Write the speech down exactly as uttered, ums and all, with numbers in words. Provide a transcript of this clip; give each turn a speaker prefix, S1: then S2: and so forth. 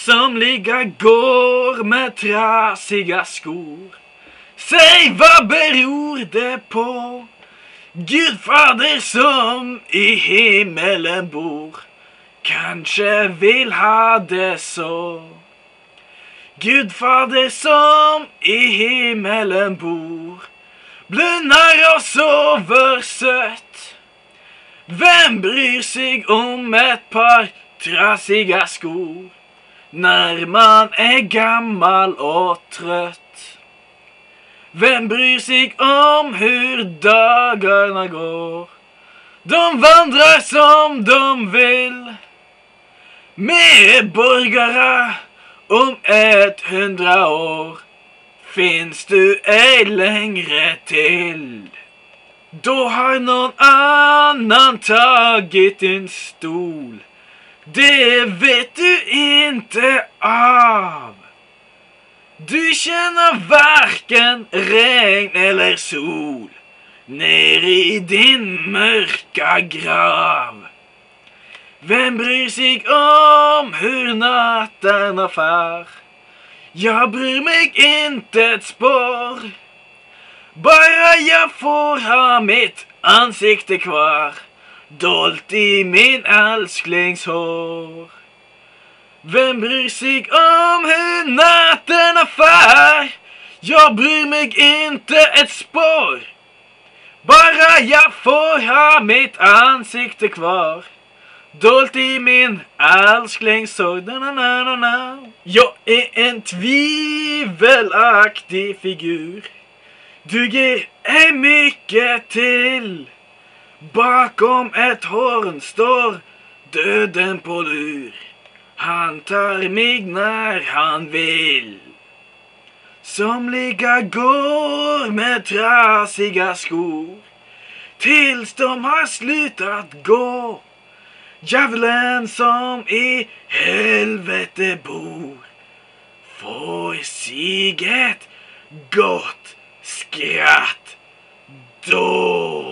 S1: Somliga går med trasiga skor. Säg, vad beror det på? Gud fader som i himmelen bor kanske vill ha det så. Gud fader som i himmelen bor blundar och sover sött. Vem bryr sig om ett par trasiga skor när man är gammal och trött? Vem bryr sig om hur dagarna går? De vandrar som de vill. Medborgare, om ett hundra år finns du ej längre till. Då har någon annan tagit din stol. Det vet du inte av. Du känner varken regn eller sol ner i din mörka grav. Vem bryr sig om hur nätterna far? Jag bryr mig inte ett spår. Bara jag får ha mitt ansikte kvar dolt i min älsklingshår. Vem bryr sig om hur nätterna far? Jag bryr mig inte ett spår. Bara jag får ha mitt ansikte kvar dolt i min älsklingshår. Jag är en tvivelaktig figur. Duger ej mycket till. Bakom ett horn står döden på lur. Han tar mig när han vill. Somliga går med trasiga skor tills de har slutat gå. Djävulen som i helvete bor får sig ett gott skratt då.